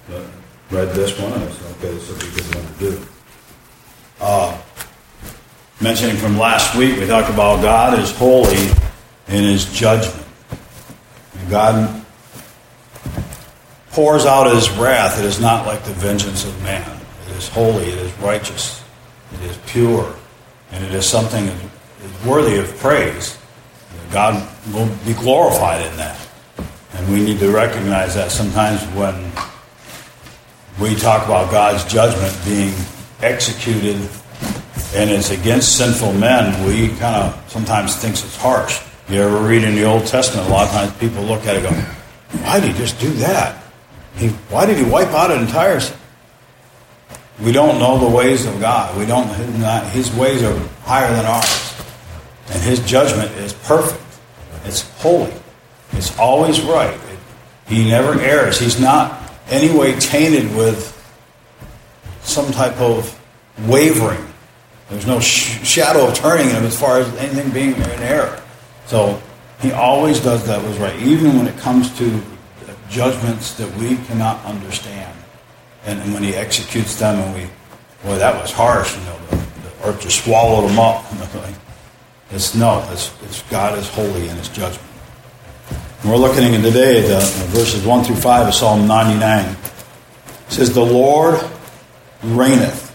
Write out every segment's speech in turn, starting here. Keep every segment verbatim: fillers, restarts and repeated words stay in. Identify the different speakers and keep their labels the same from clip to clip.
Speaker 1: but read this one, and I said, okay, this will be a good one to do. Uh, mentioning from last week, we talked about God is holy in His judgment. And God pours out His wrath. It is not like the vengeance of man. It is holy, it is righteous, it is pure, and it is something that is worthy of praise. God will be glorified in that. And we need to recognize that sometimes when we talk about God's judgment being executed and it's against sinful men, we kind of sometimes think it's harsh. You ever read in the Old Testament, a lot of times people look at it and go, why did He just do that? He, why did He wipe out an entire... We don't know the ways of God. We don't. His ways are higher than ours. And His judgment is perfect. It's holy. It's always right. It, he never errs. He's not any way tainted with some type of wavering. There's no sh- shadow of turning in Him as far as anything being in error. So He always does that was right, even when it comes to judgments that we cannot understand. And when He executes them, and we, boy, that was harsh, you know, the, the earth just swallowed them up. It's no, it's, it's God is holy in His judgment. And we're looking at today the, the verses one through five of Psalm ninety-nine. It says, "The Lord reigneth."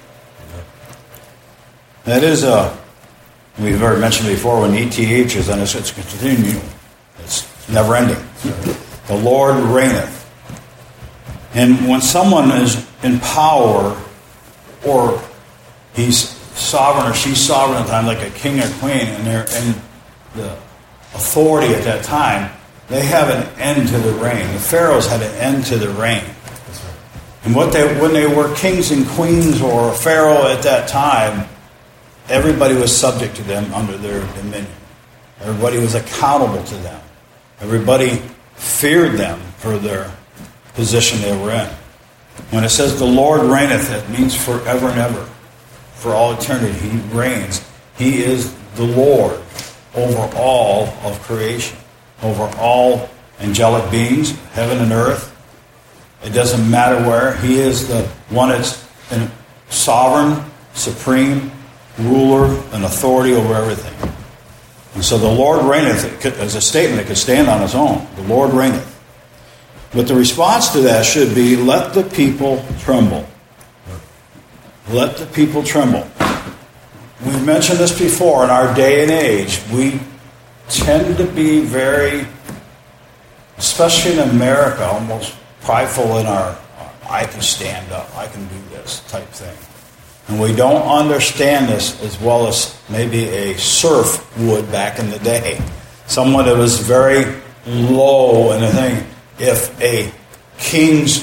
Speaker 1: That is a, we've already mentioned before, when E T H is on it's, it's continuing. It's never ending. The Lord reigneth. And when someone is in power, or he's sovereign or she's sovereign at the time, like a king or queen, and they're in the authority at that time, they have an end to the reign. The pharaohs had an end to the reign. And what they when they were kings and queens or a pharaoh at that time, everybody was subject to them under their dominion. Everybody was accountable to them. Everybody feared them for their position they were in. When it says the Lord reigneth, it means forever and ever. For all eternity, He reigns. He is the Lord over all of creation, over all angelic beings, heaven and earth. It doesn't matter where. He is the one that's sovereign, supreme, ruler, and authority over everything. And so the Lord reigneth, as a statement, it could stand on its own. The Lord reigneth. But the response to that should be, let the people tremble. Let the people tremble. We've mentioned this before. In our day and age, we tend to be very, especially in America, almost prideful in our, I can stand up, I can do this type thing. And we don't understand this as well as maybe a serf would back in the day. Someone that was very low in a thing. If a king's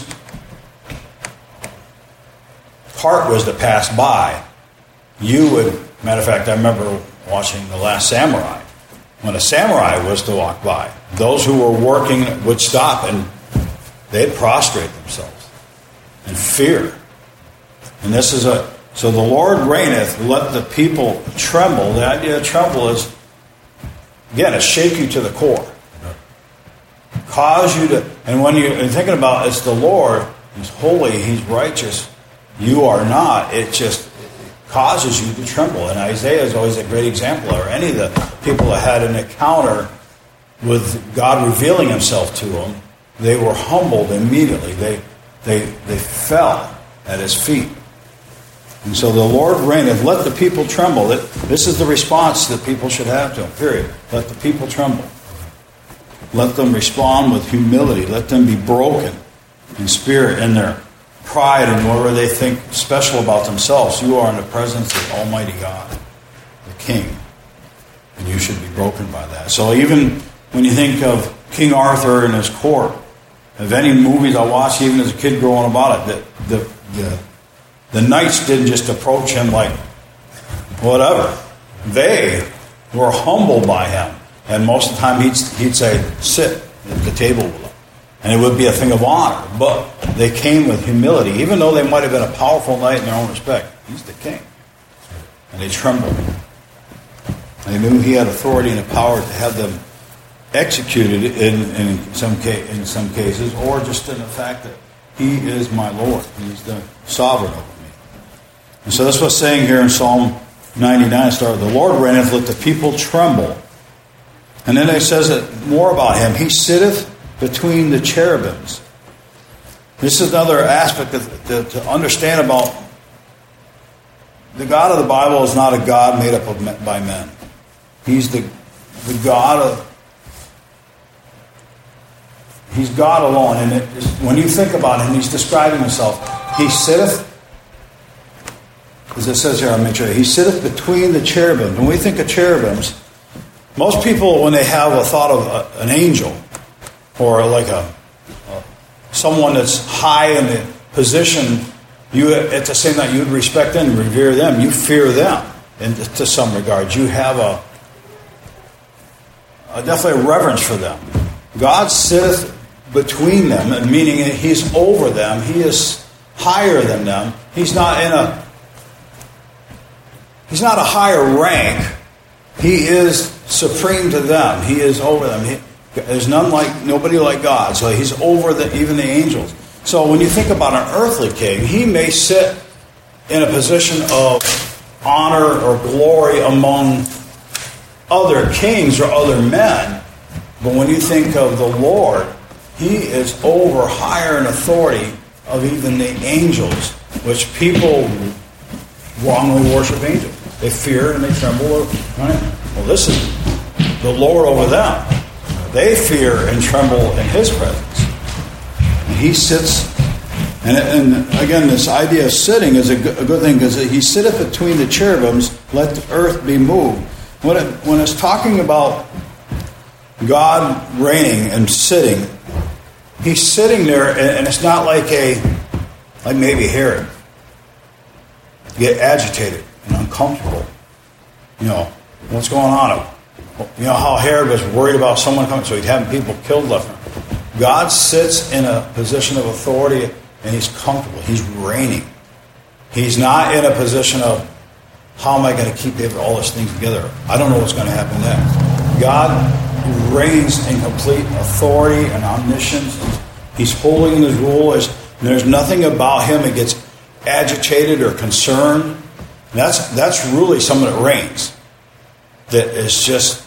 Speaker 1: cart was to pass by, you would, matter of fact, I remember watching The Last Samurai. When a samurai was to walk by, those who were working would stop and they'd prostrate themselves in fear. And this is a, so the Lord reigneth, let the people tremble. The idea of tremble is, again, it shake you to the core. Cause you to, and when you're thinking about it's the Lord, He's holy, He's righteous, you are not, it just causes you to tremble. And Isaiah is always a great example, or any of the people that had an encounter with God revealing Himself to them, they were humbled immediately. They, they, they fell at His feet. And so the Lord reigneth, let the people tremble. This is the response that people should have to Him, period. Let the people tremble. Let them respond with humility. Let them be broken in spirit and their pride and whatever they think special about themselves. You are in the presence of Almighty God, the King. And you should be broken by that. So even when you think of King Arthur and his court, of any movies I watched, even as a kid growing about it, the, the, the, the knights didn't just approach him like whatever. They were humbled by him. And most of the time he'd, he'd say, sit at the table with them. And it would be a thing of honor. But they came with humility. Even though they might have been a powerful knight in their own respect, he's the king. And they trembled. They knew he had authority and the power to have them executed in, in, some, ca- in some cases, or just in the fact that He is my Lord. He's the sovereign over me. And so that's what's saying here in Psalm ninety-nine. Start, the Lord reigneth, let the people tremble. And then it says it more about him. He sitteth between the cherubims. This is another aspect of, to, to understand about the God of the Bible is not a God made up of, by men. He's the, the God of He's God alone. And it is, when you think about him, he's describing himself. He sitteth, as it says here, I'll make sure, he sitteth between the cherubims. When we think of cherubims, most people, when they have a thought of a, an angel, or like a, a someone that's high in the position, you at the same time, you would respect them, revere them, you fear them, in, to some regards. You have a, a definitely a reverence for them. God sitteth between them, and meaning he's over them. He is higher than them. He's not in a he's not a higher rank. He is supreme to them. He is over them. He, there's none like nobody like God. So he's over the, even the angels. So when you think about an earthly king, he may sit in a position of honor or glory among other kings or other men. But when you think of the Lord, he is over higher in authority of even the angels, which people wrongly worship angels. They fear and they tremble. Right? Well, this is the Lord over them. They fear and tremble in his presence. And he sits, and, and again, this idea of sitting is a good, a good thing, because he sitteth between the cherubims, let the earth be moved. When, it, when it's talking about God reigning and sitting, he's sitting there, and it's not like a, like maybe Herod. You get agitated and uncomfortable. You know, what's going on? You know how Herod was worried about someone coming, so he'd have people killed left. God sits in a position of authority, and he's comfortable. He's reigning. He's not in a position of, how am I going to keep all this thing together? I don't know what's going to happen next. God reigns in complete authority and omniscience. He's holy in his rule. There's nothing about him that gets agitated or concerned. And that's that's really someone that reigns. That is just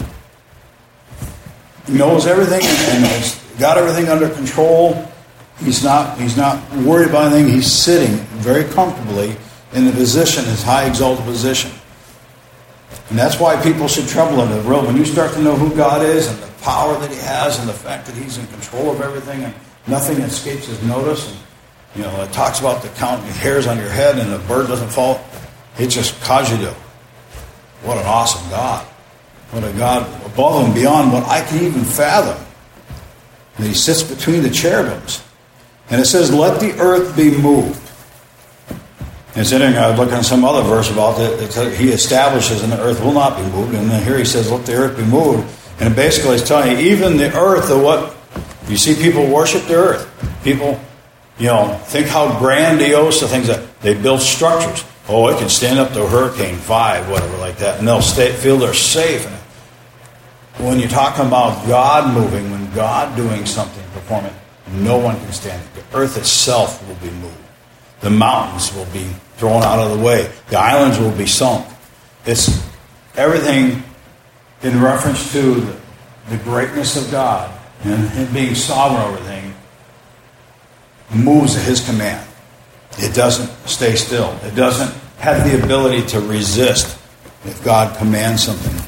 Speaker 1: knows everything and has got everything under control. He's not he's not worried about anything. He's sitting very comfortably in the position, his high exalted position. And that's why people should tremble in the world. When you start to know who God is and the power that he has and the fact that he's in control of everything and nothing escapes his notice. And, you know, it talks about the counting hairs on your head and the bird doesn't fall. It just caused you to, what an awesome God. What a God above and beyond what I can even fathom. And he sits between the cherubims. And it says, let the earth be moved. It's interesting, I was looking at some other verse about that. He establishes and the earth will not be moved. And then here he says, let the earth be moved. And basically it's telling you, even the earth, the what, you see people worship the earth. People, you know, think how grandiose the things that they build structures. Oh, it can stand up to a hurricane five, whatever like that. And they'll stay, feel they're safe. And when you're talking about God moving, when God doing something, performing, no one can stand it. The earth itself will be moved. The mountains will be thrown out of the way. The islands will be sunk. It's everything in reference to the, the greatness of God and him being sovereign over everything moves at his command. It doesn't stay still. It doesn't have the ability to resist if God commands something.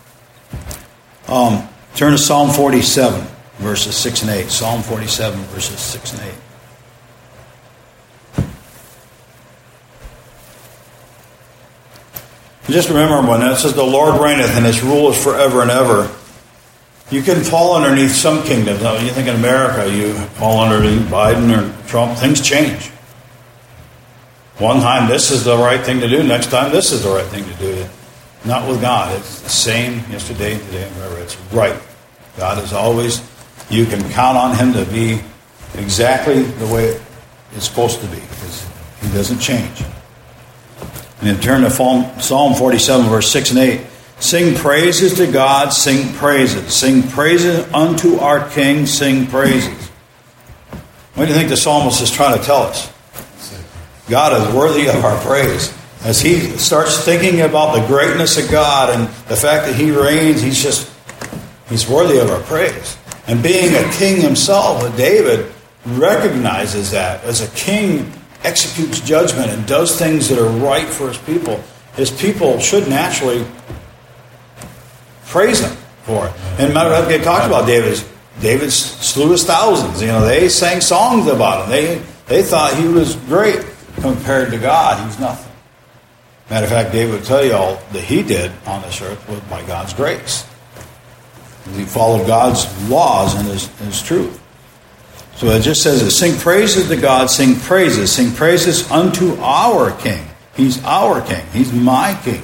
Speaker 1: Um, turn to Psalm forty-seven, verses six and eight. Psalm forty-seven, verses six and eight. Just remember when it says the Lord reigneth and his rule is forever and ever. You can fall underneath some kingdoms. Now, you think in America, you fall underneath Biden or Trump, things change. One time this is the right thing to do, next time this is the right thing to do. Not with God. It's the same yesterday, today, and forever. It's right. God is always, you can count on him to be exactly the way it's supposed to be, because he doesn't change. And then turn to Psalm forty-seven, verse six and eight. Sing praises to God, sing praises. Sing praises unto our King, sing praises. What do you think the psalmist is trying to tell us? God is worthy of our praise. As he starts thinking about the greatness of God and the fact that he reigns, he's just, he's worthy of our praise. And being a king himself, David recognizes that as a king executes judgment and does things that are right for his people, his people should naturally praise him for it. And matter of fact, they talked about David. David slew his thousands. You know, they sang songs about him. They they thought he was great compared to God. He's nothing. Matter of fact, David would tell you all that he did on this earth was by God's grace. He followed God's laws and his, his truth. So it just says, that, sing praises to God, sing praises, sing praises unto our King. He's our King. He's my King.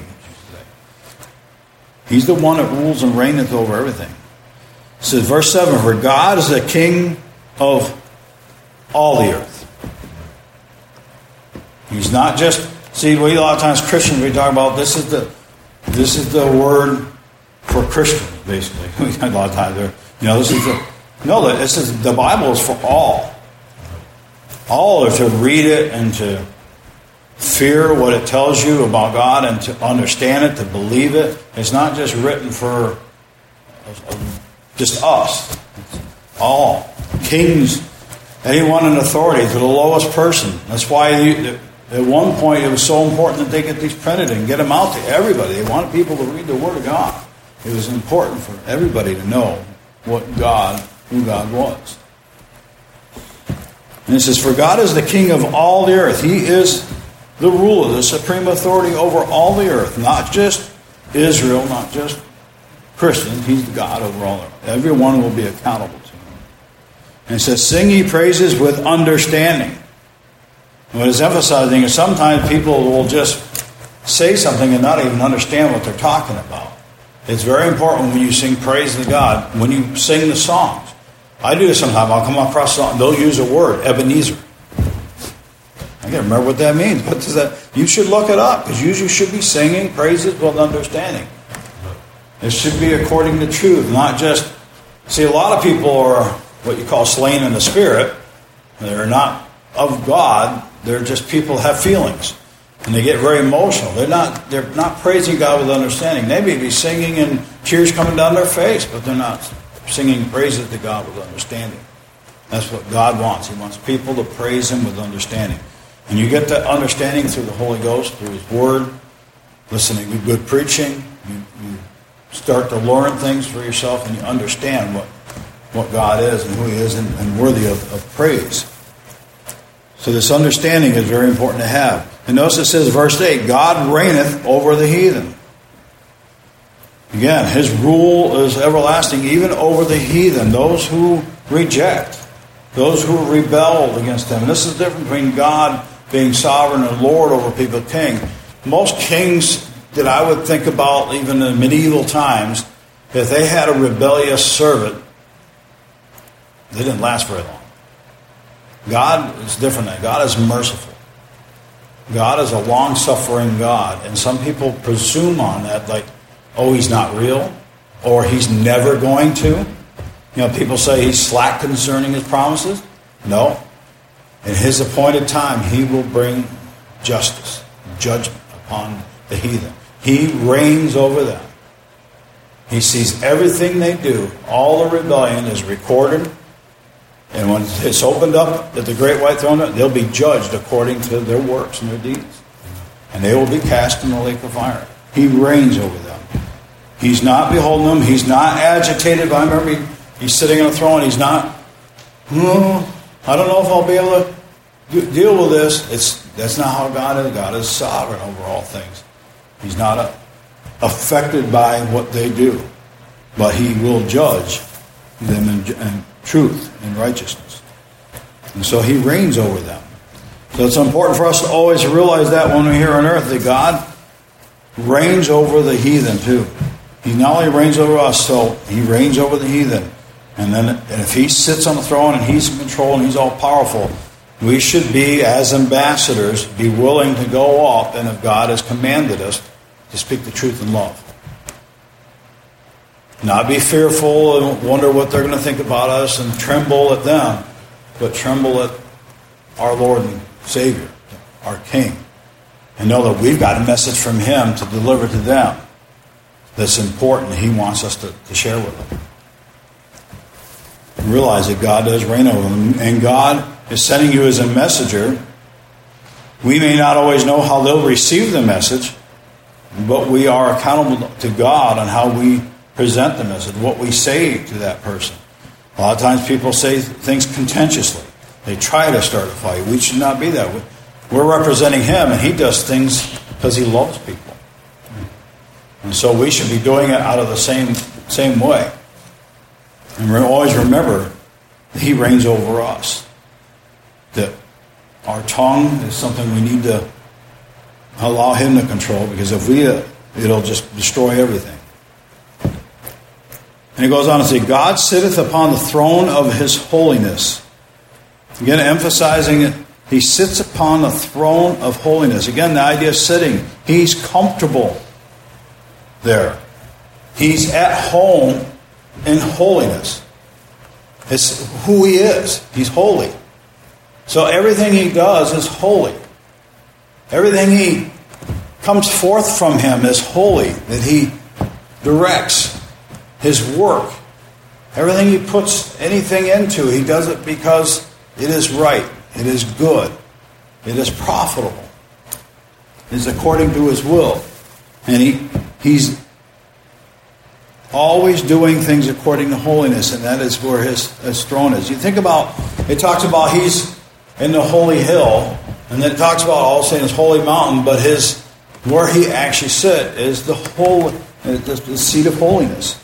Speaker 1: He's the one that rules and reigneth over everything. It says, verse seven, for God is the King of all the earth. He's not just, see, we a lot of times Christians, we talk about this is the this is the word for Christians, basically. A lot of times, you know, this is the no, this is the Bible is for all. All are to read it and to fear what it tells you about God and to understand it, to believe it. It's not just written for just us. It's all kings, anyone in authority, to the lowest person. That's why you, at one point it was so important that they get these printed and get them out to everybody. They wanted people to read the Word of God. It was important for everybody to know what God, who God was. And it says, for God is the King of all the earth. He is the ruler, the supreme authority over all the earth. Not just Israel, not just Christians. He's the God over all the earth. Everyone will be accountable to him. And it says, sing ye praises with understanding. And what it's emphasizing is sometimes people will just say something and not even understand what they're talking about. It's very important when you sing praise to God, when you sing the songs. I do this sometimes. I'll come across a song, they'll use a word, Ebenezer. I can't remember what that means. What does that? You should look it up, because you should be singing praises with understanding. It should be according to truth, not just... See, a lot of people are what you call slain in the spirit. They're not of God. They're just people have feelings. And they get very emotional. They're not they're not praising God with understanding. They may be singing and tears coming down their face, but they're not singing praises to God with understanding. That's what God wants. He wants people to praise Him with understanding. And you get that understanding through the Holy Ghost, through His Word, listening to good preaching. You, you start to learn things for yourself, and you understand what, what God is and who He is, and, and worthy of, of praise. So this understanding is very important to have. And notice it says, verse eight, God reigneth over the heathen. Again, His rule is everlasting, even over the heathen, those who reject, those who rebel against Him. And this is the difference between God being sovereign and Lord over people, king. Most kings that I would think about, even in medieval times, if they had a rebellious servant, they didn't last very long. God is different than that. God is merciful. God is a long-suffering God. And some people presume on that, like, oh, He's not real, or He's never going to. You know, people say He's slack concerning His promises. No. In His appointed time, He will bring justice, judgment upon the heathen. He reigns over them. He sees everything they do. All the rebellion is recorded. And when it's opened up at the great white throne, they'll be judged according to their works and their deeds. And they will be cast in the lake of fire. He reigns over them. He's not beholding them. He's not agitated. I remember he, he's sitting on a throne. He's not, oh, I don't know if I'll be able to do, deal with this. It's That's not how God is. God is sovereign over all things. He's not a, affected by what they do. But He will judge them in, in truth and righteousness. And so He reigns over them. So it's important for us to always realize that when we're here on earth, that God reigns over the heathen too. He not only reigns over us, so He reigns over the heathen. And then and if He sits on the throne and He's in control and He's all powerful, we should be, as ambassadors, be willing to go up, and if God has commanded us, to speak the truth in love. Not be fearful and wonder what they're going to think about us and tremble at them, but tremble at our Lord and Savior, our King, and know that we've got a message from Him to deliver to them that's important. He wants us to, to share with them. And realize that God does reign over them, and God is sending you as a messenger. We may not always know how they'll receive the message, but we are accountable to God on how we present the message, what we say to that person. A lot of times people say things contentiously. They try to start a fight. We should not be that way. We're representing Him, and He does things because He loves people. And so we should be doing it out of the same same way. And we always remember that He reigns over us. That our tongue is something we need to allow Him to control, because if we, uh, it'll just destroy everything. And he goes on to say, God sitteth upon the throne of His holiness. Again, emphasizing it, He sits upon the throne of holiness. Again, the idea of sitting. He's comfortable there. He's at home in holiness. It's who He is. He's holy. So everything He does is holy. Everything He comes forth from Him is holy. That He directs His work. Everything He puts anything into, He does it because it is right. It is good. It is profitable. It is according to His will. And he He's always doing things according to holiness, and that is where His, his throne is. You think about, it talks about He's in the holy hill, and then it talks about also in His holy mountain, but His where He actually sits is the whole the seat of holiness.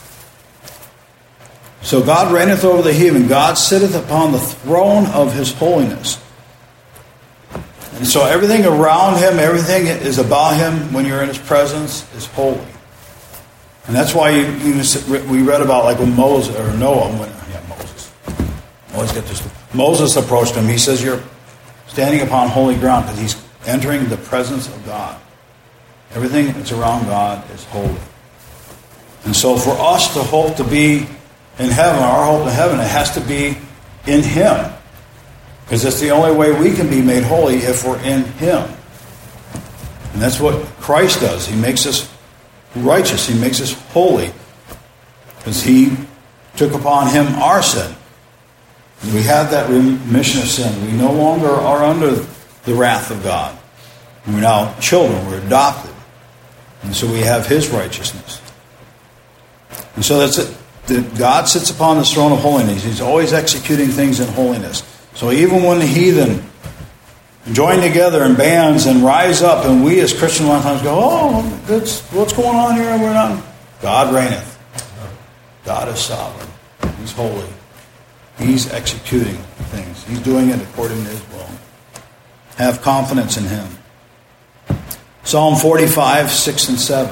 Speaker 1: So God reigneth over the heathen. God sitteth upon the throne of His holiness. And so everything around Him, everything is about Him when you're in His presence is holy. And that's why you, you, we read about, like when Moses, or Noah, when, yeah, Moses. Always get this. Moses approached him. He says, you're standing upon holy ground, because he's entering the presence of God. Everything that's around God is holy. And so for us to hope to be in heaven, our hope in heaven, it has to be in Him. Because it's the only way we can be made holy, if we're in Him. And that's what Christ does. He makes us righteous. He makes us holy. Because He took upon Him our sin. We have that remission of sin. We no longer are under the wrath of God. We're now children. We're adopted. And so we have His righteousness. And so that's it. That God sits upon the throne of holiness. He's always executing things in holiness. So even when the heathen join together in bands and rise up, and we as Christians a lot of times go, oh, that's, what's going on here? We're not. God reigneth. God is sovereign. He's holy. He's executing things. He's doing it according to His will. Have confidence in Him. Psalm forty-five, six and seven.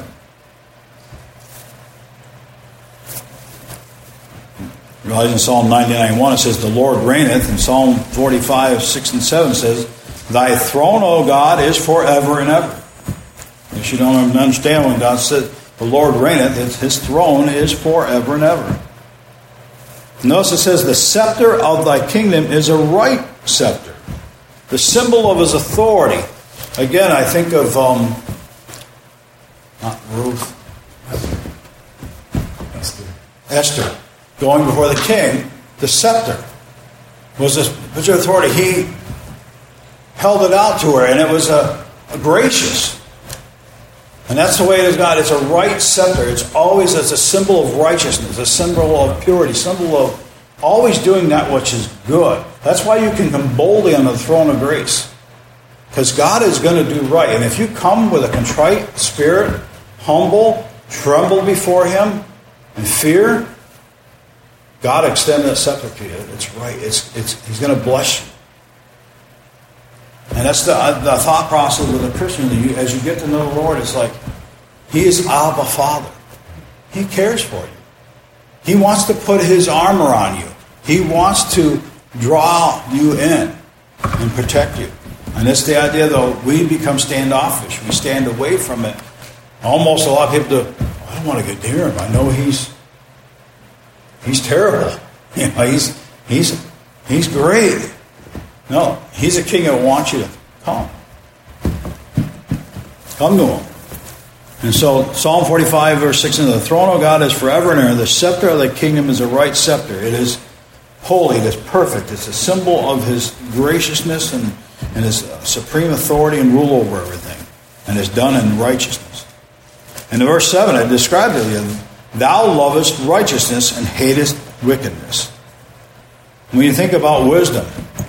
Speaker 1: Realize in Psalm ninety-nine, one it says, the Lord reigneth. And Psalm forty-five, six and seven says, Thy throne, O God, is forever and ever. If you don't understand when God said, the Lord reigneth, His throne is forever and ever. Notice it says, the scepter of Thy kingdom is a right scepter. The symbol of His authority. Again, I think of, um, not Ruth, Esther. Esther. Going before the king, the scepter was this picture of authority. He held it out to her, and it was a, a gracious. And that's the way it is God. It's a right scepter. It's always as a symbol of righteousness, a symbol of purity, symbol of always doing that which is good. That's why you can come boldly on the throne of grace. Because God is going to do right. And if you come with a contrite spirit, humble, tremble before Him, and fear, God extend that scepter to you. It's right. It's it's He's going to bless you. And that's the, the thought process of the Christian. You, as you get to know the Lord, it's like He is Abba Father. He cares for you. He wants to put His armor on you. He wants to draw you in and protect you. And it's the idea, though, we become standoffish. We stand away from it. Almost a lot of people do, I don't want to get near Him. I know He's He's terrible. You know, he's he's He's great. No, he's a king that wants you to come. Come to him. And so Psalm forty-five, verse sixteen, the throne of God is forever and ever. The scepter of the kingdom is a right scepter. It is holy. It is perfect. It's a symbol of his graciousness and, and his supreme authority and rule over everything. And it's done in righteousness. And in verse seven, it describes it. Thou lovest righteousness and hatest wickedness. When you think about wisdom,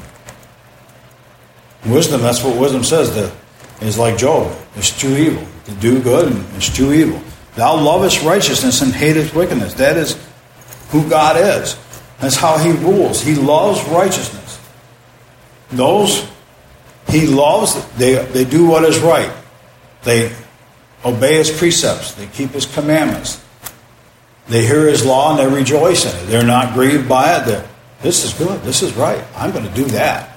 Speaker 1: wisdom, that's what wisdom says, that is like Job. Eschew evil. To do good and eschew evil. Thou lovest righteousness and hatest wickedness. That is who God is. That's how he rules. He loves righteousness. Those he loves, they, they do what is right. They obey his precepts. They keep his commandments. They hear his law and they rejoice in it. They're not grieved by it. They're, this is good. This is right. I'm going to do that.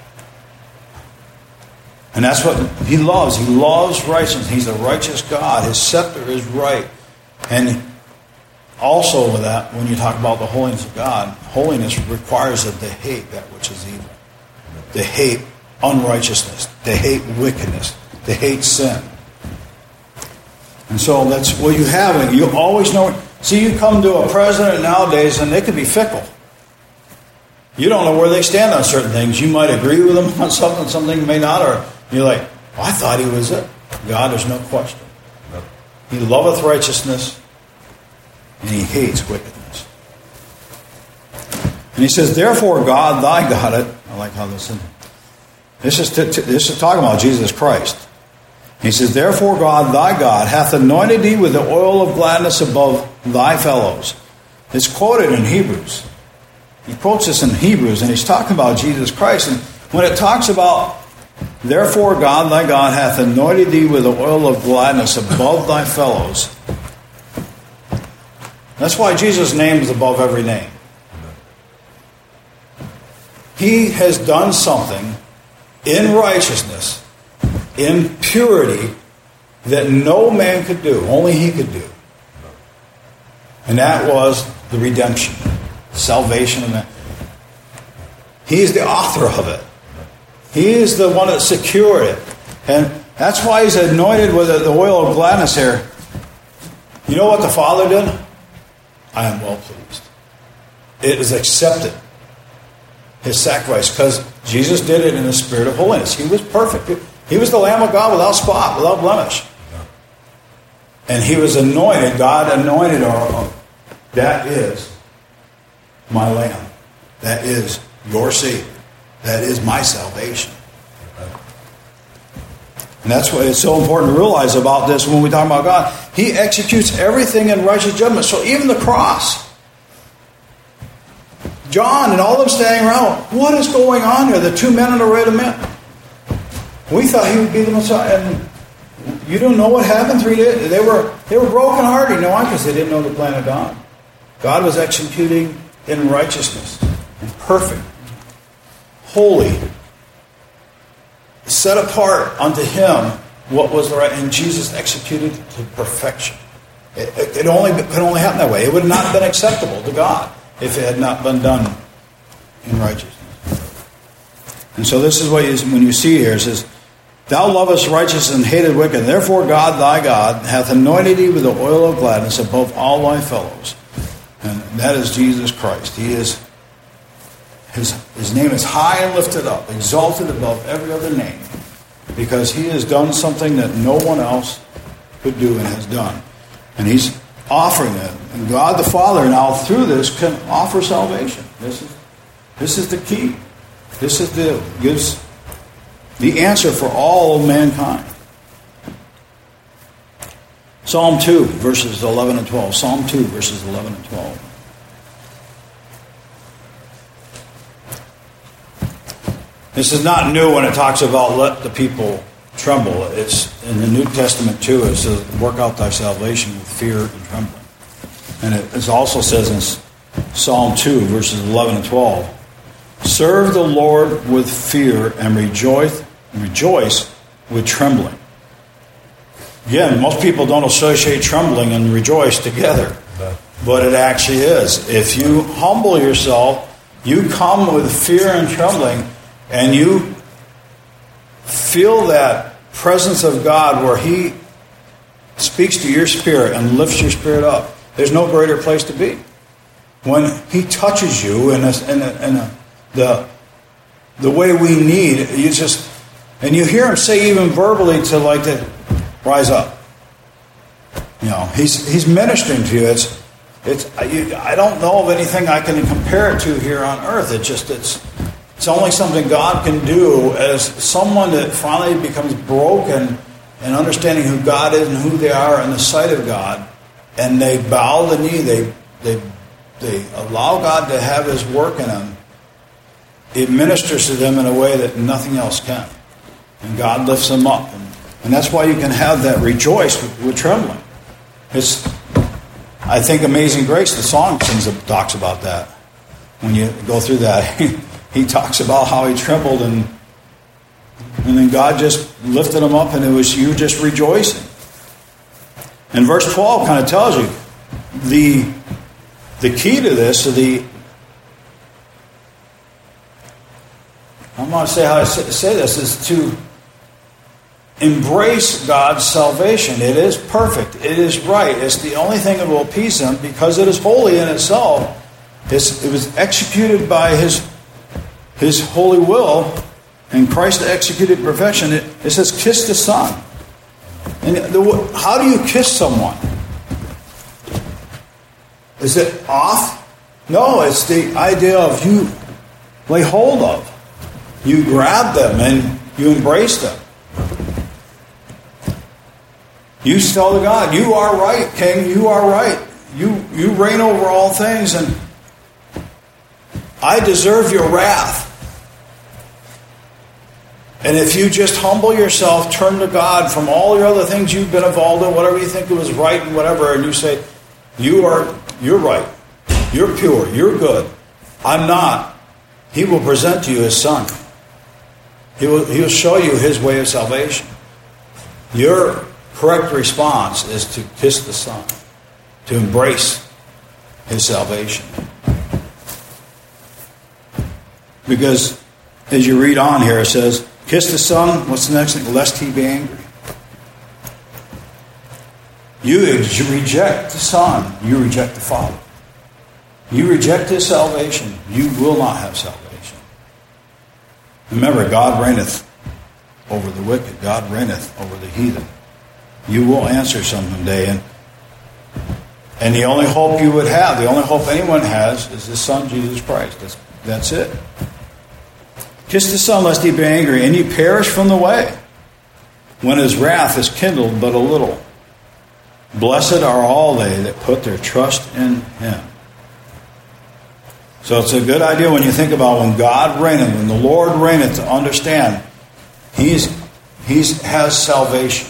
Speaker 1: And that's what he loves. He loves righteousness. He's a righteous God. His scepter is right. And also with that, when you talk about the holiness of God, holiness requires that they hate that which is evil. They hate unrighteousness. They hate wickedness. They hate sin. And so that's what you have. And you always know. See, you come to a president nowadays and they can be fickle. You don't know where they stand on certain things. You might agree with them on something, something may not, or you're like, oh, I thought he was it. God, there's no question. He loveth righteousness and he hates wickedness. And he says, therefore God, thy God, it. I like how this is. This is, to, to, this is talking about Jesus Christ. He says, therefore God, thy God, hath anointed thee with the oil of gladness above thy fellows. It's quoted in Hebrews. He quotes this in Hebrews, and he's talking about Jesus Christ. And when it talks about, therefore God, thy God, hath anointed thee with the oil of gladness above thy fellows, that's why Jesus' name is above every name. He has done something in righteousness, in purity, that no man could do. Only he could do. And that was the redemption. Salvation and that. He is the author of it. He is the one that secured it. And that's why he's anointed with the oil of gladness here. You know what the Father did? I am well pleased. It is accepted. His sacrifice. Because Jesus did it in the spirit of holiness. He was perfect. He was the Lamb of God without spot, without blemish. And he was anointed. God anointed our. That is my Lamb. That is your Savior. That is my salvation. And that's why it's so important to realize about this when we talk about God. He executes everything in righteous judgment. So even the cross. John and all of them standing around. What is going on here? The two men on the right of men. We thought he would be the Messiah. And you don't know what happened three days. They were they were brokenhearted. You know why? Because they didn't know the plan of God. God was executing in righteousness, and perfect, holy, set apart unto him what was the right, and Jesus executed to perfection. It, it, it only could only happen that way. It would not have been acceptable to God if it had not been done in righteousness. And so this is what you, when you see here, it says, thou lovest righteousness and hated wicked. Therefore God, thy God, hath anointed thee with the oil of gladness above all thy fellows. And that is Jesus Christ. He is, his, his name is high and lifted up, exalted above every other name, because he has done something that no one else could do and has done. And he's offering it. And God the Father now through this can offer salvation. This is, this is the key. This is the gives the answer for all of mankind. Psalm two, verses eleven and twelve. Psalm two, verses eleven and twelve. This is not new when it talks about let the people tremble. It's in the New Testament too. It says, work out thy salvation with fear and trembling. And it also says in Psalm two, verses eleven and twelve, serve the Lord with fear and rejoice, rejoice with trembling. Again, most people don't associate trembling and rejoice together. But it actually is. If you humble yourself You come with fear and trembling, and you feel that presence of God where He speaks to your spirit and lifts your spirit up. There's no greater place to be. When He touches you in, a, in, a, in a, the the way we need, you just and you hear Him say even verbally to like to rise up. You know, He's He's ministering to you. It's it's you, I don't know of anything I can compare it to here on earth. It just it's it's only something God can do as someone that finally becomes broken and understanding who God is and who they are in the sight of God, and they bow the knee. They they they allow God to have His work in them. It ministers to them in a way that nothing else can, and God lifts them up, and, and that's why you can have that rejoice with, with trembling. It's, I think, Amazing Grace. The song sings talks about that. When you go through that, he, he talks about how he trembled, and and then God just lifted him up, and it was you just rejoicing. And verse twelve kind of tells you the the key to this. The I'm going to say how I say this is to embrace God's salvation. It is perfect. It is right. It's the only thing that will appease Him because it is holy in itself. It's, it was executed by His His holy will, and Christ executed perfection. It, it says, "Kiss the Son." And the, how do you kiss someone? Is it off? No, it's the idea of you lay hold of. You grab them and you embrace them. You tell to God, "You are right, King. You are right. You you reign over all things, and I deserve your wrath." And if you just humble yourself, turn to God from all your other things you've been involved in, whatever you think it was right and whatever, and you say, "You are you're right. You're pure. You're good. I'm not." He will present to you His Son. He will He will show you His way of salvation. Your correct response is to kiss the Son, to embrace His salvation. Because as you read on here, it says, "Kiss the Son." What's the next thing? "Lest He be angry." You reject the Son, you reject the Father. You reject His salvation, you will not have salvation. Remember, God reigneth over the wicked. God reigneth over the heathen. You will answer someday, and and the only hope you would have, the only hope anyone has, is the Son, Jesus Christ. That's that's it. "Kiss the Son, lest He be angry, and ye perish from the way, when His wrath is kindled but a little. Blessed are all they that put their trust in Him." So it's a good idea when you think about when God reigneth, when the Lord reigneth, to understand He's He's has salvation.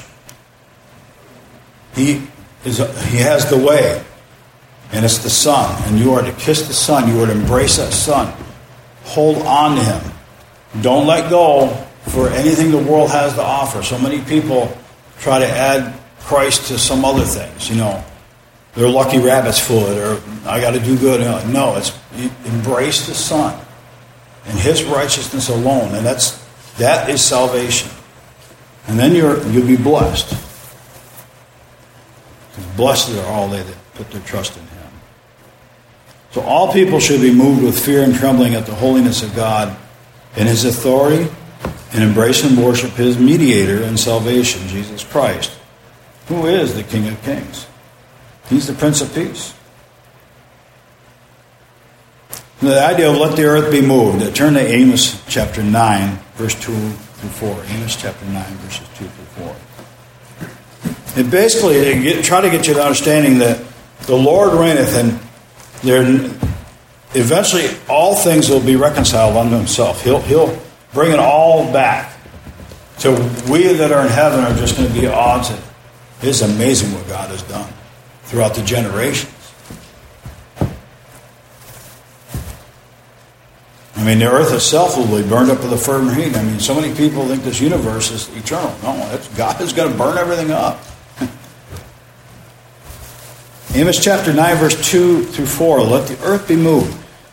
Speaker 1: He is He has the way, and it's the Son, and you are to kiss the Son. You are to embrace that Son. Hold on to Him. Don't let go for anything the world has to offer. So many people try to add Christ to some other things. You know, they're lucky rabbit's foot, or I got to do good. No, it's you embrace the Son and His righteousness alone, and that's that is salvation. And then you're you'll be blessed. Because blessed are all they that put their trust in Him. So all people should be moved with fear and trembling at the holiness of God and His authority, and embrace and worship His mediator in salvation, Jesus Christ, who is the King of Kings. He's the Prince of Peace. And the idea of let the earth be moved. Turn to Amos chapter nine, verse two through four. Amos chapter nine, verses two through four. It basically, they get, try to get you to understanding that the Lord reigneth, and there, eventually all things will be reconciled unto Himself. He'll, he'll bring it all back. So we that are in heaven are just going to be at odds. It is amazing what God has done throughout the generations. I mean, the earth itself will be burned up with a fervent heat. I mean, so many people think this universe is eternal. No, it's, God is going to burn everything up. Amos chapter nine, verse two through four. Let the earth be moved,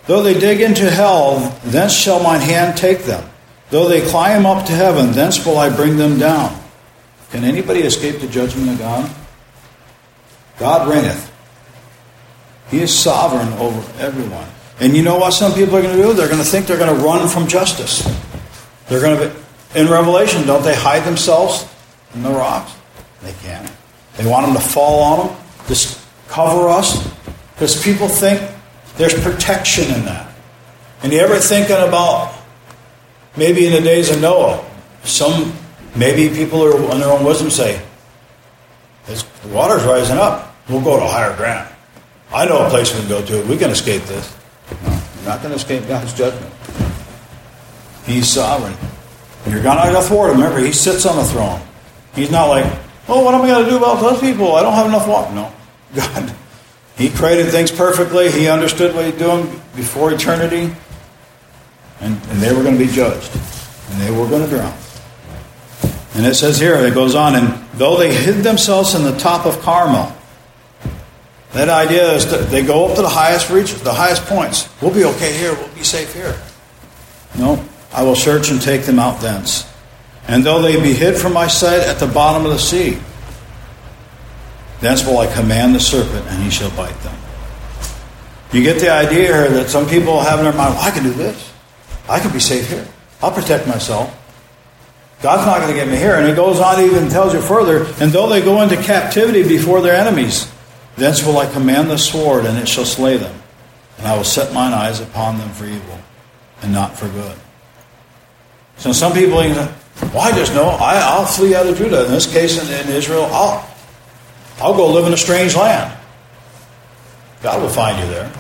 Speaker 1: Though they dig into hell, thence shall mine hand take them. Though they climb up to heaven, thence will I bring them down. Can anybody escape the judgment of God? God reigneth. He is sovereign over everyone. And you know what some people are going to do? They're going to think they're going to run from justice. They're going to be, in Revelation, don't they hide themselves in the rocks? They can't. They want them to fall on them, just cover us. Because people think there's protection in that. And you ever thinking about, maybe in the days of Noah, some, maybe people are in their own wisdom say, the water's rising up, we'll go to higher ground. I know a place we can go to. We can escape this. No, you're not going to escape God's judgment. He's sovereign. You're going to thwart him. Remember, he sits on the throne. He's not like, oh, what am I going to do about those people? I don't have enough water. No. God, he created things perfectly. He understood what he's doing before eternity. And, and they were going to be judged. And they were going to drown. And it says here, it goes on, and though they hid themselves in the top of Carmel. That idea is that they go up to the highest reaches, the highest points. We'll be okay here. We'll be safe here. No, I will search and take them out thence. And though they be hid from my sight at the bottom of the sea, thence will I command the serpent, and he shall bite them. You get the idea here that some people have in their mind, well, I can do this. I can be safe here. I'll protect myself. God's not going to get me here. And it goes on, even tells you further, and though they go into captivity before their enemies, thence will I command the sword, and it shall slay them. And I will set mine eyes upon them for evil, and not for good. So some people think, well, I just know, I, I'll flee out of Judah. In this case, in, in Israel, I'll, I'll go live in a strange land. God will find you there.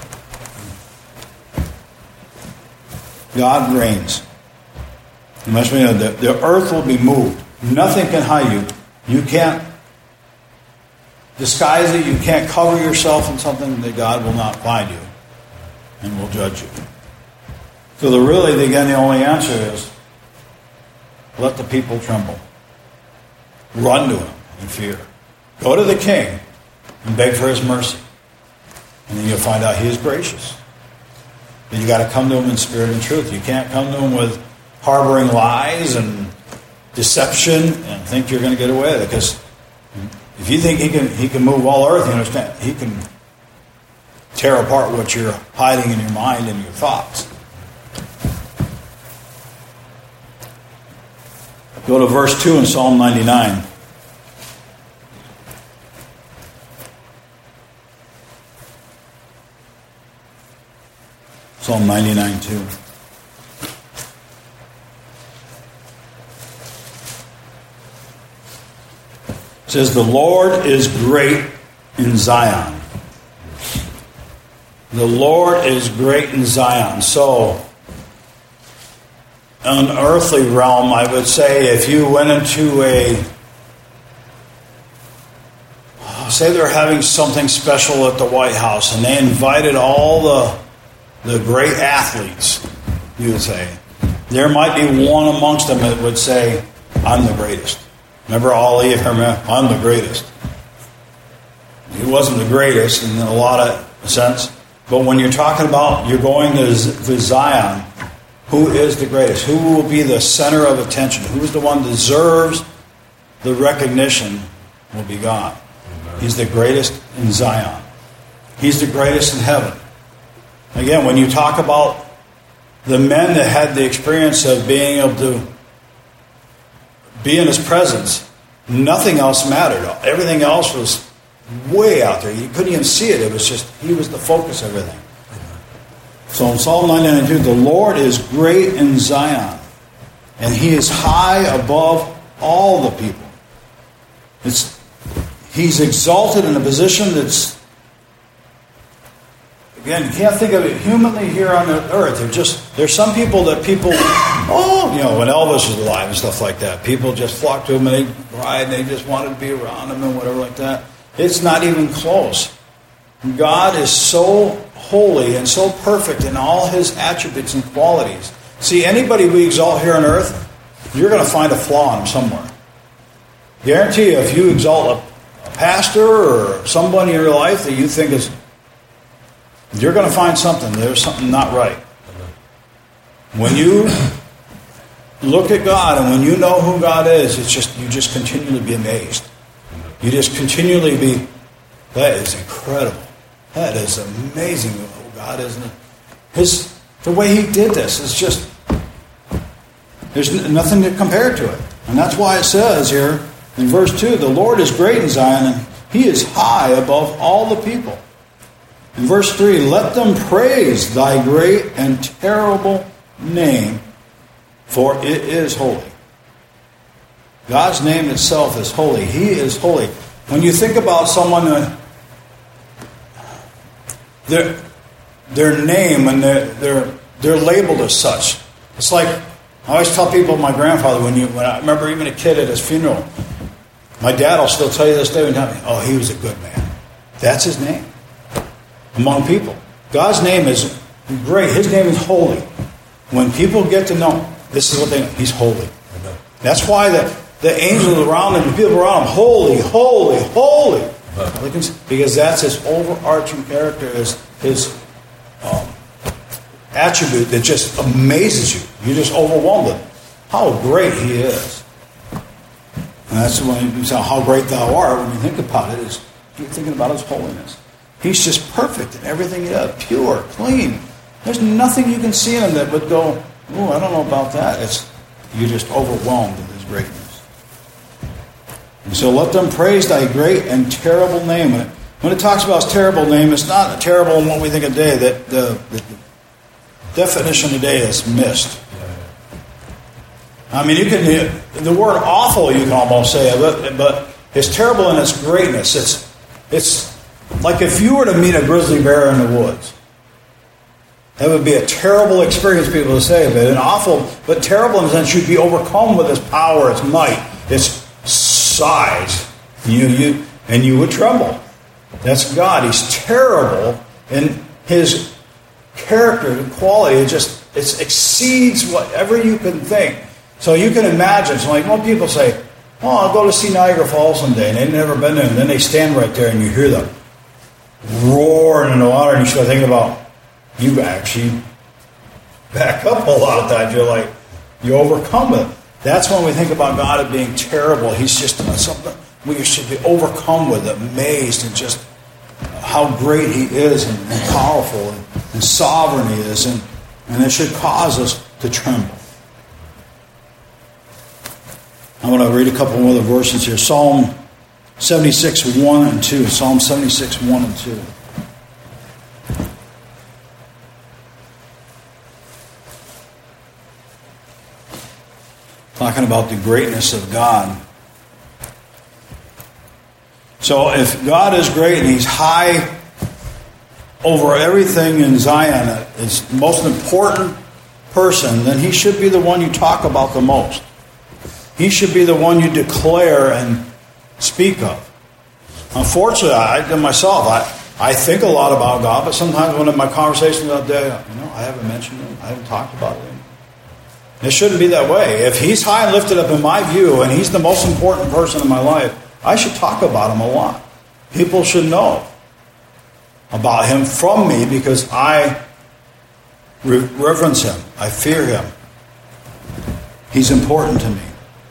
Speaker 1: God reigns. You must know that the earth will be moved. Nothing can hide you. You can't disguise it. You can't cover yourself in something that God will not find you and will judge you. So the really, again, the only answer is let the people tremble. Run to him in fear. Go to the king and beg for his mercy. And then you'll find out he is gracious. But you got to come to him in spirit and truth. You can't come to him with harboring lies and deception and think you're going to get away with it. Because if you think he can he can move all earth, you understand, he can tear apart what you're hiding in your mind and your thoughts. Go to verse two in Psalm ninety-nine. Psalm ninety-nine, two. It says, the Lord is great in Zion. The Lord is great in Zion. So, in an earthly realm, I would say if you went into a, say they're having something special at the White House and they invited all the the great athletes, you would say, there might be one amongst them that would say, I'm the greatest. Remember Ali, I'm the greatest. He wasn't the greatest in a lot of sense. But when you're talking about you're going to Zion, who is the greatest? Who will be the center of attention? Who is the one that deserves the recognition will be God. He's the greatest in Zion. He's the greatest in heaven. Again, when you talk about the men that had the experience of being able to be in his presence, nothing else mattered. Everything else was way out there. You couldn't even see it. It was just, he was the focus of everything. So in Psalm ninety-nine two, the Lord is great in Zion, and he is high above all the people. It's, he's exalted in a position that's, again, you can't think of it humanly here on the earth. There's just there's some people that people, oh, you know, when Elvis was alive and stuff like that, people just flocked to him and they cried and they just wanted to be around him and whatever like that. It's not even close. God is so holy and so perfect in all his attributes and qualities. See, anybody we exalt here on earth, you're going to find a flaw in him somewhere. Guarantee you, if you exalt a, a pastor or somebody in your life that you think is you're going to find something. There's something not right. When you look at God and when you know who God is, it's just you just continually be amazed. You just continually be, that is incredible. That is amazing who God is. His the way He did this is just, there's nothing to compare to it. And that's why it says here in verse two, the Lord is great in Zion, and He is high above all the people. In verse three, let them praise thy great and terrible name, for it is holy. God's name itself is holy. He is holy. When you think about someone, uh, their, their name, and they're, they're, they're labeled as such. It's like, I always tell people, my grandfather, when you, when I remember even a kid at his funeral, my dad will still tell you this day, and tell me, oh, he was a good man. That's his name among people. God's name is great. His name is holy. When people get to know, this is what they know. He's holy. That's why the, the angels around him, the people around him, holy, holy, holy. Because that's his overarching character, his, his um, attribute that just amazes you. You're just overwhelmed with how great he is. And that's when you say, how great thou art, when you think about it, is you're thinking about his holiness. He's just perfect in everything he does, pure, clean. There's nothing you can see in him that would go, oh, I don't know about that. It's you're just overwhelmed with his greatness. And so let them praise thy great and terrible name. When it, when it talks about his terrible name, it's not terrible in what we think of today. That the, the, the definition today is missed. I mean, you can the word awful you can almost say, but, but it's terrible in its greatness. It's it's like if you were to meet a grizzly bear in the woods. That would be a terrible experience, people to say, but an awful, but terrible in the sense you'd be overcome with its power, its might, its size. You, you, and you would tremble. That's God. He's terrible in his character and quality. It just it exceeds whatever you can think. So you can imagine. So like most people say, "Oh, I'll go to see Niagara Falls someday," and they've never been there, and then they stand right there, and you hear them roaring in the water, and you start thinking about. You actually back up a lot of times. You're like, you overcome it. That's when we think about God as being terrible. He's just something we should be overcome with, amazed, and just how great He is, and, and powerful, and, and sovereign He is, and, and it should cause us to tremble. I'm going to read a couple more other verses here. Psalm seventy-six, one and two. Psalm seventy-six, one and two. Talking about the greatness of God. So if God is great and He's high over everything in Zion, is the most important person, then He should be the one you talk about the most. He should be the one you declare and speak of. Unfortunately, I myself, I, I think a lot about God, but sometimes when in my conversations that day, you know, I haven't mentioned Him, I haven't talked about Him. It shouldn't be that way. If He's high and lifted up in my view, and He's the most important person in my life, I should talk about Him a lot. People should know about Him from me because I reverence Him. I fear Him. He's important to me.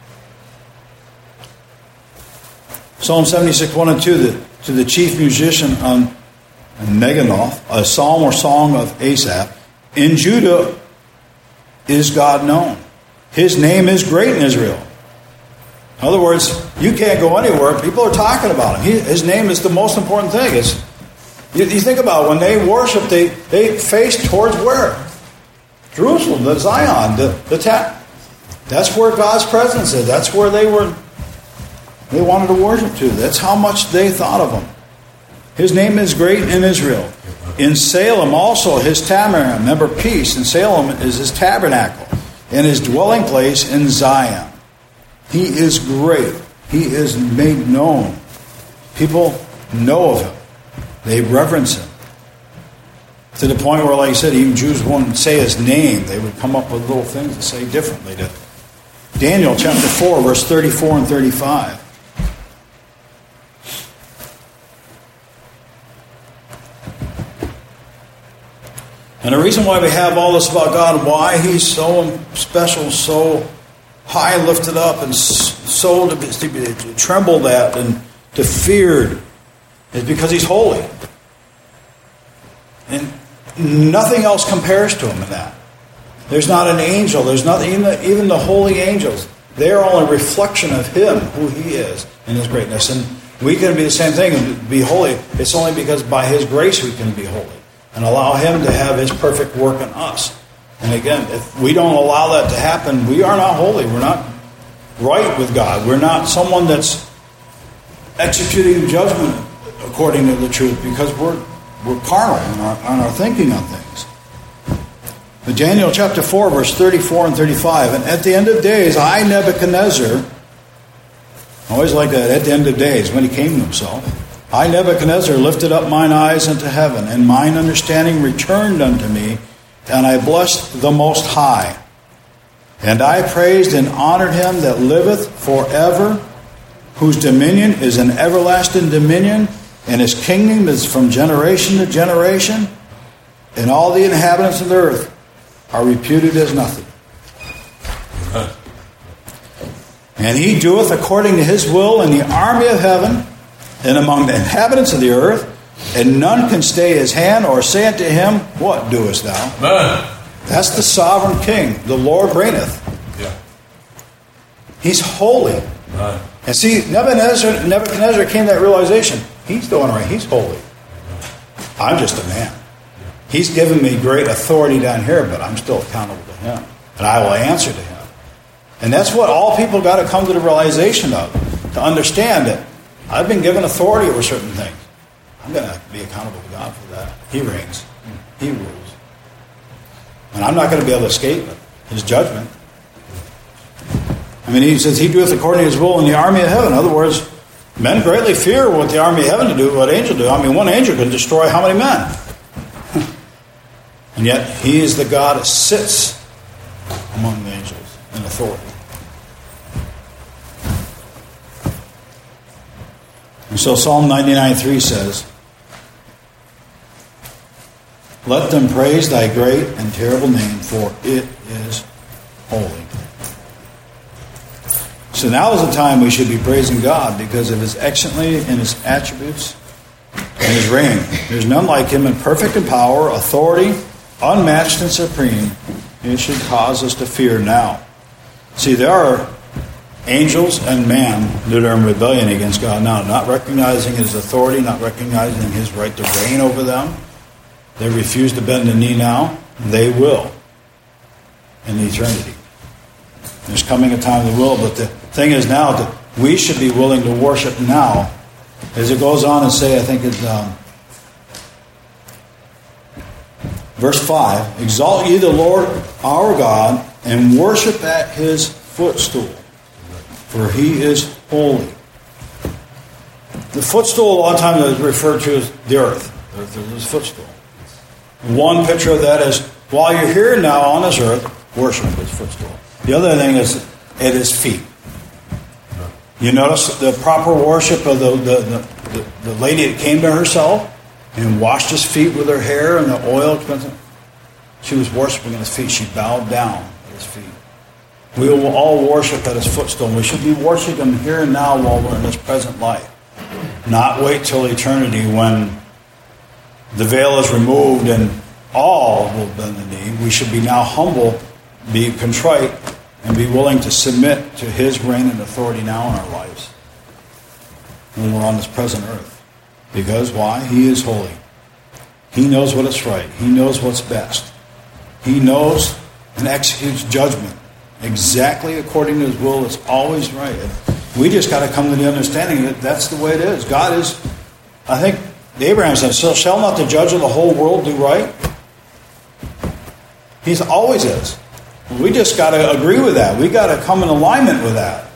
Speaker 1: Psalm seventy-six, one and two, the, to the chief musician on Neganoth, a psalm or song of Asaph. In Judah is God known. His name is great in Israel. In other words, you can't go anywhere. People are talking about Him. He, his name is the most important thing. It's, you, you think about it, when they worship, they, they face towards where? Jerusalem, the Zion, the, the ta- That's where God's presence is. That's where they were. They wanted to worship to. That's how much they thought of Him. His name is great in Israel. In Salem also His tabernacle. Remember, peace in Salem is His tabernacle. And His dwelling place in Zion. He is great. He is made known. People know of Him. They reverence Him. To the point where, like I said, even Jews wouldn't say His name. They would come up with little things to say differently. To Daniel chapter four, verse thirty-four and thirty-five. And the reason why we have all this about God, why He's so special, so high and lifted up, and so to, be, to, be, to trembled at and to feared, is because He's holy. And nothing else compares to Him in that. There's not an angel, there's nothing, even the, even the holy angels, they are all a reflection of Him, who He is, and His greatness. And we can be the same thing and be holy. It's only because by His grace we can be holy and allow Him to have His perfect work in us. And again, if we don't allow that to happen, we are not holy. We're not right with God. We're not someone that's executing judgment according to the truth, because we're we're carnal in our, in our thinking on things. But Daniel chapter four, verse thirty-four and thirty-five, and at the end of days, I, Nebuchadnezzar, I always like that, at the end of days, when he came to himself, I, Nebuchadnezzar, lifted up mine eyes unto heaven, and mine understanding returned unto me, and I blessed the Most High. And I praised and honored Him that liveth forever, whose dominion is an everlasting dominion, and His kingdom is from generation to generation, and all the inhabitants of the earth are reputed as nothing. And He doeth according to His will in the army of heaven and among the inhabitants of the earth, and none can stay His hand or say unto Him, what doest thou?
Speaker 2: Amen.
Speaker 1: That's the sovereign King. The Lord reigneth.
Speaker 2: Yeah.
Speaker 1: He's holy.
Speaker 2: Amen.
Speaker 1: And see, Nebuchadnezzar, Nebuchadnezzar came to that realization. He's doing right. He's holy. I'm just a man. He's given me great authority down here, but I'm still accountable to Him. And I will answer to Him. And that's what all people got to come to the realization of. To understand that I've been given authority over certain things. I'm going to be accountable to God for that. He reigns. He rules. And I'm not going to be able to escape it. His judgment. I mean, He says, He doeth according to His will in the army of heaven. In other words, men greatly fear what the army of heaven to do, what angels do. I mean, one angel can destroy how many men? And yet, He is the God that sits among the angels in authority. And so Psalm ninety-nine three says, let them praise Thy great and terrible name, for it is holy. So now is the time we should be praising God because of His excellency and His attributes and His reign. There's none like Him in perfect in power, authority, unmatched and supreme. It should cause us to fear now. See, there are angels and man that are in rebellion against God now, not recognizing His authority, not recognizing His right to reign over them. They refuse to bend the knee now. They will in eternity. There's coming a time they will, but the thing is now that we should be willing to worship now. As it goes on and say, I think it's um, verse five, exalt ye the Lord our God, and worship at His footstool, for He is holy. The footstool a lot of times is referred to as the earth. The earth is His footstool. One picture of that is, while you're here now on this earth, worship His footstool. The other thing is at His feet. You notice the proper worship of the, the, the, the lady that came to herself and washed His feet with her hair and the oil. She was worshiping at His feet. She bowed down at His feet. We will all worship at His footstool. We should be worshiping Him here and now while we're in this present life. Not wait till eternity when the veil is removed and all will bend the knee. We should be now humble, be contrite, and be willing to submit to His reign and authority now in our lives when we're on this present earth. Because why? He is holy. He knows what is right. He knows what's best. He knows and executes judgment exactly according to His will. It's always right. We just got to come to the understanding that that's the way it is. God is, I think Abraham said, so shall not the judge of the whole world do right? He's always is. We just got to agree with that. We got to come in alignment with that.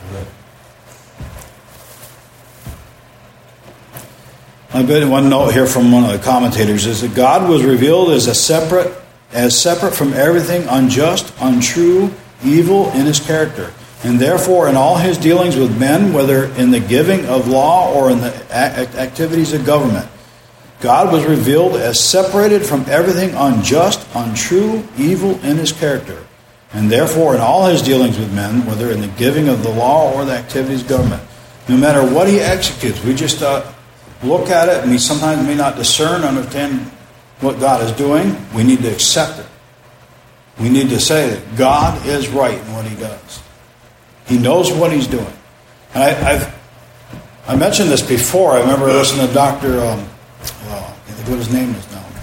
Speaker 1: I bet one note here from one of the commentators is that God was revealed as a separate, as separate from everything unjust, untrue, evil in His character, and therefore in all His dealings with men, whether in the giving of law or in the activities of government. God was revealed as separated from everything unjust, untrue, evil in his character, and therefore in all his dealings with men, whether in the giving of the law or the activities of government. No matter what he executes, we just uh, look at it, and we sometimes may not discern, understand what God is doing. We need to accept it. We need to say that God is right in what he does. He knows what he's doing. And I, I've I mentioned this before. I remember listening to Doctor Um, well, I think what his name is now.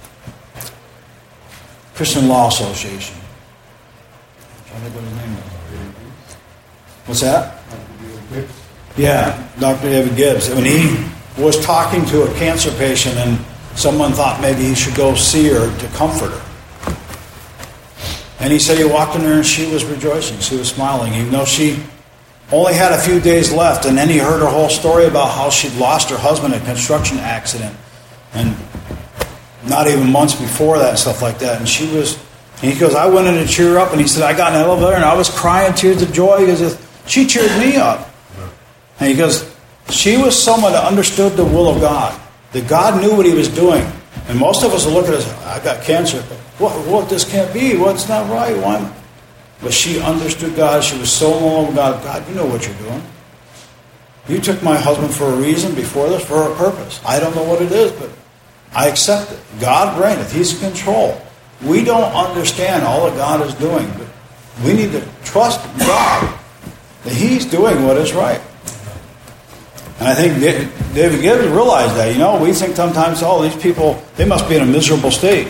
Speaker 1: Christian Law Association. I think what his name is. What's that? Yeah, Doctor David Gibbs. When he was talking to a cancer patient and someone thought maybe he should go see her to comfort her. And he said he walked in there and she was rejoicing. She was smiling, even though she only had a few days left. And then he heard her whole story about how she'd lost her husband in a construction accident. And not even months before that and stuff like that. And she was, and he goes, I went in to cheer her up. And he said, I got in the elevator and I was crying tears of joy because she cheered me up. And he goes, she was someone that understood the will of God. That God knew what he was doing. And most of us will look at us, I got cancer. What, what, this can't be. What's not right? Why? But she understood God. She was so in love with God. God, you know what you're doing. You took my husband for a reason before this, for a purpose. I don't know what it is, but I accept it. God reigneth. He's in control. We don't understand all that God is doing, but we need to trust God that he's doing what is right. And I think David Gibbs realized that. You know, we think sometimes, oh, these people, they must be in a miserable state.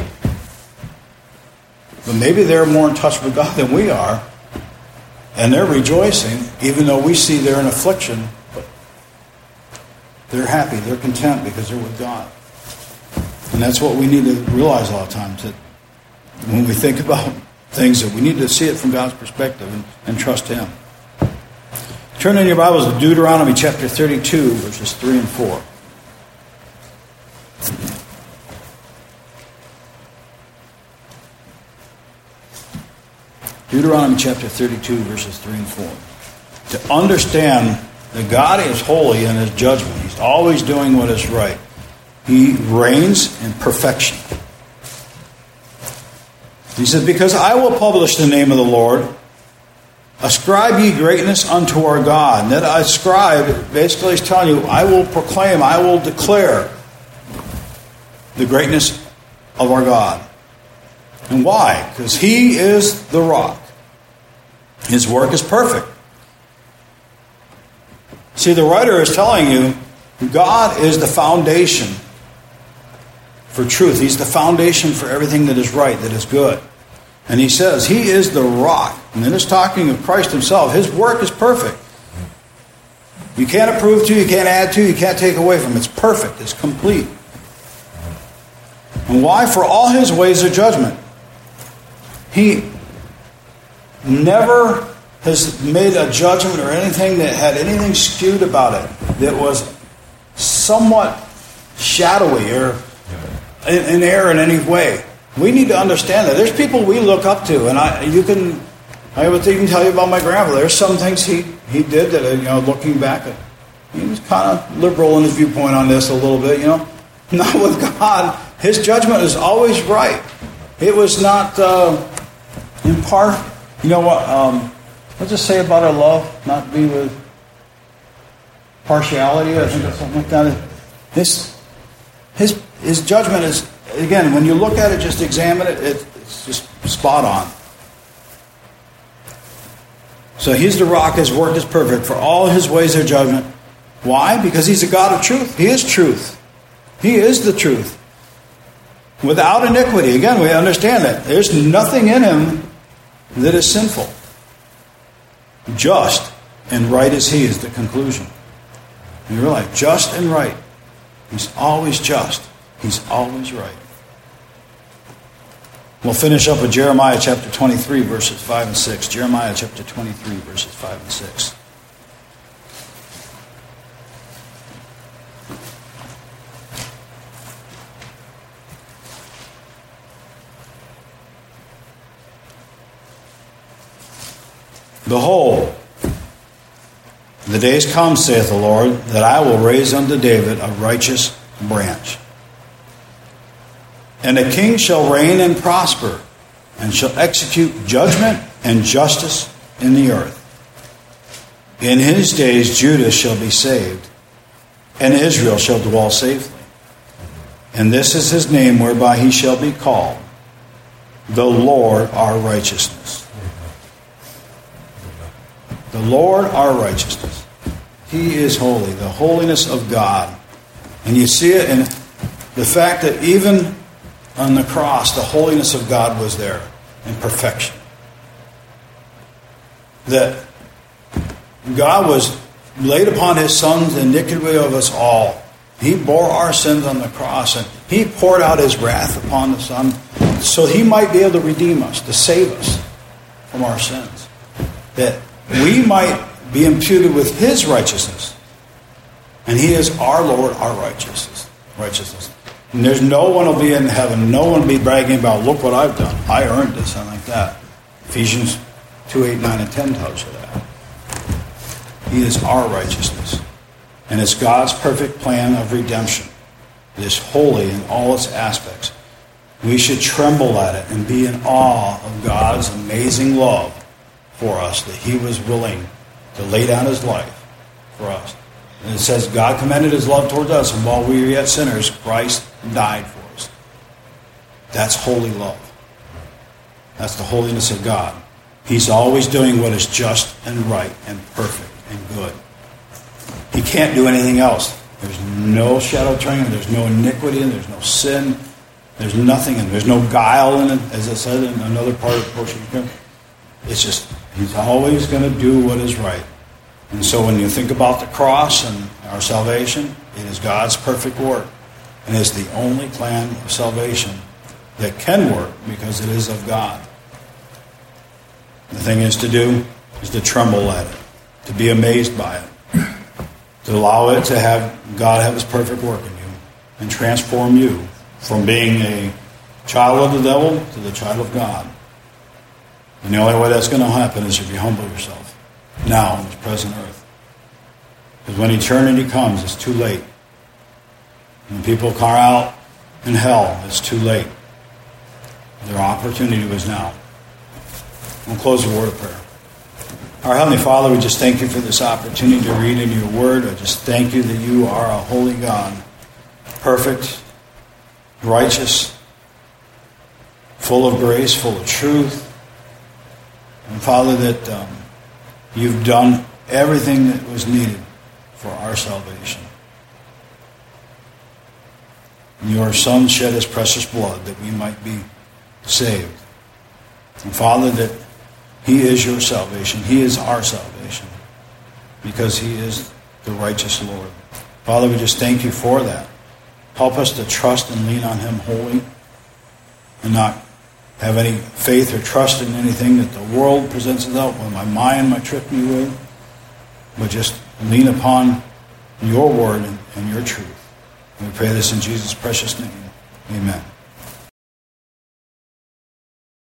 Speaker 1: But maybe they're more in touch with God than we are. And they're rejoicing, even though we see they're in affliction. But they're happy, they're content because they're with God. And that's what we need to realize a lot of times. That when we think about things, that we need to see it from God's perspective and, and trust him. Turn in your Bibles to Deuteronomy chapter thirty-two, verses three and four. Deuteronomy chapter thirty-two, verses three and four. To understand that God is holy in his judgment. He's always doing what is right. He reigns in perfection. He says, because I will publish the name of the Lord. Ascribe ye greatness unto our God. And that ascribe, basically he's telling you, I will proclaim, I will declare the greatness of our God. And why? Because he is the rock. His work is perfect. See, the writer is telling you, God is the foundation for truth. He's the foundation for everything that is right, that is good. And he says, he is the rock. And then it's talking of Christ himself. His work is perfect. You can't approve to, you can't add to, you can't take away from. It's perfect. It's complete. And why? For all his ways are judgment. He never has made a judgment or anything that had anything skewed about it that was somewhat shadowy or in, in error in any way. We need to understand that. There's people we look up to, and I you can I would even tell you about my grandfather. There's some things he, he did that, you know, looking back at, he was kind of liberal in his viewpoint on this a little bit, you know. Not with God. His judgment is always right. It was not uh, in part, you know what, um, what's it say about our love? Not be with partiality, I think that's something like that. This, his, his judgment is, again, when you look at it, just examine it, it it's just spot on. So he's the rock, his work is perfect, for all his ways are judgment. Why? Because he's a God of truth. He is truth. He is the truth. Without iniquity. Again, we understand that. There's nothing in him that is sinful. Just and right as he is the conclusion. You realize, just and right. He's always just. He's always right. We'll finish up with Jeremiah chapter twenty-three, verses five and six. Jeremiah chapter twenty-three, verses five and six. Behold, the days come, saith the Lord, that I will raise unto David a righteous branch, And the king shall reign and prosper, and shall execute judgment and justice in the earth. In his days Judah shall be saved, and Israel shall dwell safely. And this is his name whereby he shall be called, the Lord our righteousness. The Lord our righteousness. He is holy, the holiness of God. And you see it in the fact that even on the cross, the holiness of God was there in perfection. That God was laid upon his Son the iniquity of us all. He bore our sins on the cross, and he poured out his wrath upon the Son so he might be able to redeem us, to save us from our sins. That we might be imputed with his righteousness. And he is our Lord, our righteousness. righteousness. And there's no one will be in heaven. No one will be bragging about, look what I've done. I earned this, and like that. Ephesians two, eight, nine, and ten tells you that. He is our righteousness. And it's God's perfect plan of redemption. It is holy in all its aspects. We should tremble at it and be in awe of God's amazing love for us, that he was willing to lay down his life for us. And it says God commended his love towards us, and while we were yet sinners, Christ died for us. That's holy love. That's the holiness of God. He's always doing what is just and right and perfect and good. He can't do anything else. There's no shadow of turning, there's no iniquity, and there's no sin. There's nothing, and there's no guile in it, as I said in another part of the portion. It's just, he's always going to do what is right. And so when you think about the cross and our salvation, it is God's perfect work. And it's the only plan of salvation that can work because it is of God. The thing is to do is to tremble at it, to be amazed by it, to allow it to have God have his perfect work in you and transform you from being a child of the devil to the child of God. And the only way that's going to happen is if you humble yourself now on this present earth. Because when eternity comes, it's too late. When people cry out in hell, it's too late. Their opportunity was now. We'll close the word of prayer. Our Heavenly Father, we just thank you for this opportunity to read in your word. I just thank you that you are a holy God, perfect, righteous, full of grace, full of truth. And Father, that um, you've done everything that was needed for our salvation. And your Son shed his precious blood that we might be saved. And Father, that he is your salvation. He is our salvation. Because he is the righteous Lord. Father, we just thank you for that. Help us to trust and lean on him wholly. And not have any faith or trust in anything that the world presents itself, when my mind might trick me with. But just lean upon your word and, and your truth. And we pray this in Jesus' precious name. Amen.